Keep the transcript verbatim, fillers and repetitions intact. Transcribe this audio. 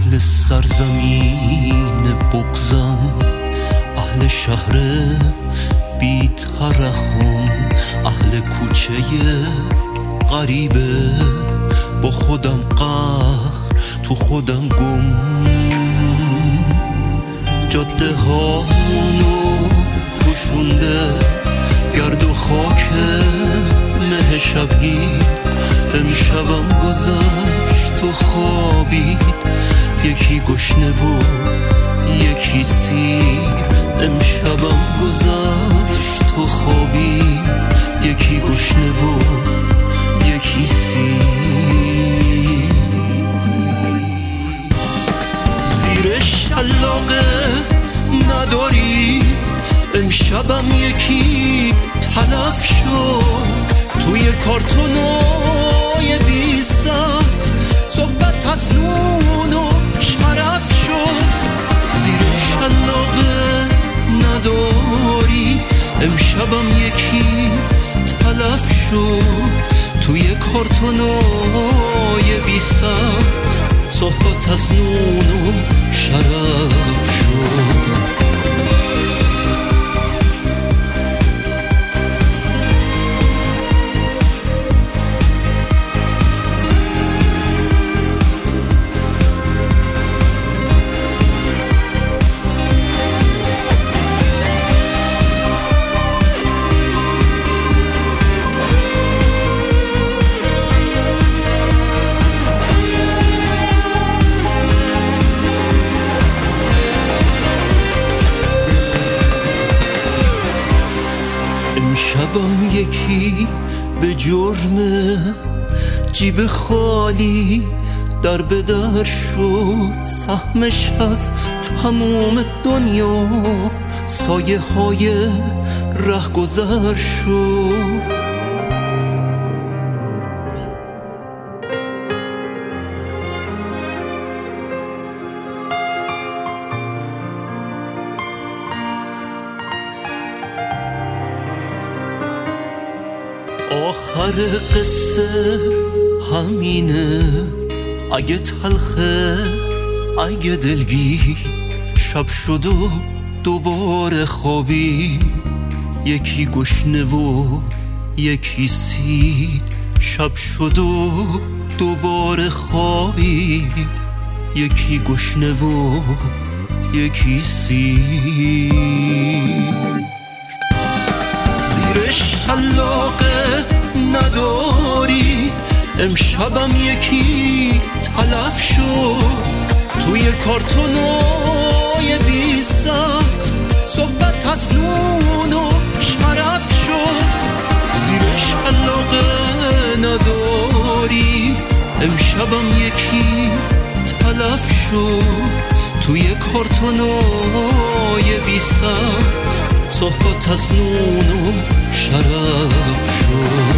اهل سرزمین بغضم، اهل شهر بی ترحم، اهل کوچه غریبه با خودم قهر تو خودم گم. جاده هامونو پوشونده گرد و خاک مه شبگیر، امشبم گذشت تو خوابید، یکی گشنه و یکی سیر. امشبم گذشت تو خوابید، یکی گشنه و یکی سیر. زیر شلاقه نداری، امشبم یکی تلف شد توی کارتونای بی سخت، صحبت از نون و شرف شد. زیر شلاقه نداری، امشبم یکی تلف شد توی کارتونای بی سخت، صحبت از نون و شرف شد. امشبم یکی به جرم جیب خالی در به در شد، سهمش از تمام دنیا سایه های ره گذر شد. آخر قصه همینه، اگه تلخه اگه دلگیر، شب شد و دوباره خوابی، یکی گشنه و یکی سیر. شب شد و دوباره خوابید، یکی گشنه و یکی سیر. زیر شلاقه نداری، امشبم یکی تلف شد توی کارتونای بی سخت، صحبت از نون و شرف شد. زیر شلاقه نداری، امشبم یکی تلف شد توی کارتونای بی سخت، صحبت از نون و شرف شد.